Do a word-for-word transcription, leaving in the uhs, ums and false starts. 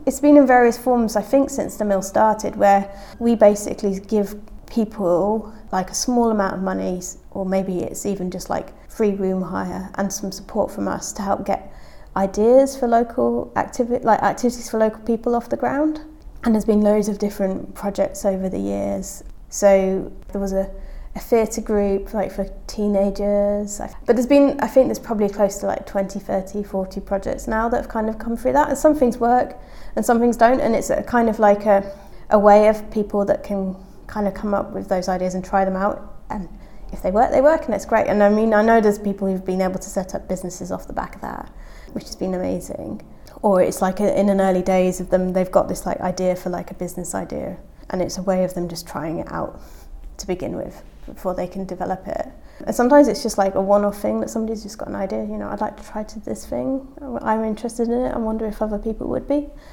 It's been in various forms, I think, since the mill started, where we basically give people like a small amount of money, or maybe it's even just like free room hire and some support from us to help get ideas for local activity, like activities for local people off the ground. And there's been loads of different projects over the years. So there was a, a theatre group like for teenagers. But there's been, I think there's probably close to like twenty, thirty, forty projects now that have kind of come through that. And some things work and some things don't. And it's a kind of like a, a way of people that can kind of come up with those ideas and try them out. And if they work, they work, and it's great. And I mean, I know there's people who've been able to set up businesses off the back of that, which has been amazing. Or it's like a, in an early days of them, they've got this like idea for like a business idea, and it's a way of them just trying it out to begin with before they can develop it. And sometimes it's just like a one-off thing that somebody's just got an idea, you know, I'd like to try to this thing, I'm interested in it, I wonder if other people would be.